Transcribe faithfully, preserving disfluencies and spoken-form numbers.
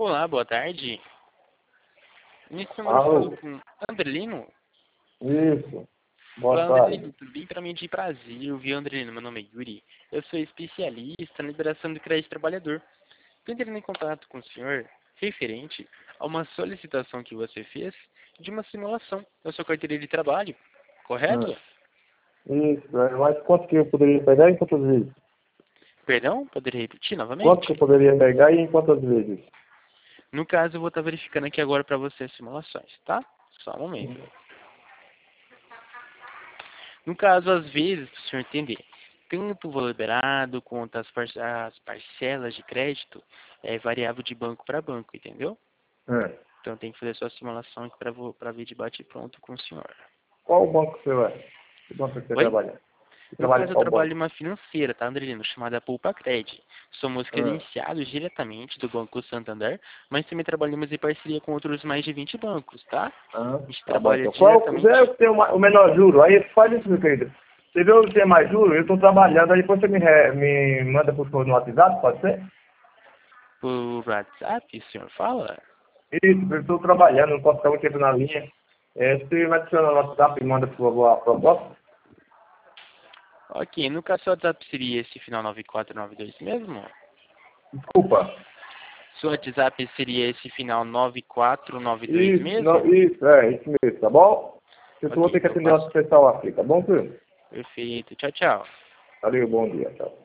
Olá, boa tarde. Nesse número eu Alô? falo com Andrelino. Isso. Boa Olá, tarde. Andrelino, tudo bem? Para mim de Brasil, viu, Andrelino? Meu nome é Yuri. Eu sou especialista na liberação do crédito trabalhador. Estou entrando em contato com o senhor referente a uma solicitação que você fez de uma simulação da sua carteira de trabalho, correto? Hum. Isso, é, mas quanto que eu poderia pegar e em quantas vezes? Perdão, poderia repetir Quanto que eu novamente? poderia pegar e em quantas vezes? No caso, eu vou estar verificando aqui agora para você as simulações, tá? Só um momento. Hum. No caso, às vezes, para o senhor entender, tanto o valor liberado quanto as, par as parcelas de crédito é variável de banco para banco, entendeu? É. Então tem que fazer sua simulação aqui para ver de bate pronto com o senhor. Qual o banco que você é? Que banco que você Oi? trabalha? Você No trabalha em caso, eu qual trabalho em banco? uma financeira, tá, Andrelino? Chamada Poupa Cred. Somos É. credenciados diretamente do Banco Santander, mas também trabalhamos em parceria com outros mais de vinte bancos, tá? Ah, A gente tá bom, trabalha então. Qual vê diretamente o que tem o ma- o menor juro? Aí faz isso, meu querido. Você vê o que tem mais juro? Eu estou trabalhando, aí depois você me, re- me manda por favor no WhatsApp, pode ser? por WhatsApp, o senhor fala? Isso, eu estou trabalhando, não posso ficar muito tempo na linha. É, você vai adicionar no WhatsApp e manda por favor a proposta? Ok, no caso, o WhatsApp seria esse final nove quatro nove dois mesmo? Desculpa. Seu WhatsApp seria esse final nove quatro nove dois Isso, não, mesmo? isso, é, isso mesmo, tá bom? Eu só vou Ok, ter que então eu atender o passo. nosso pessoal aqui, tá bom, filho? Perfeito. Tchau, tchau. Valeu, bom dia, tchau.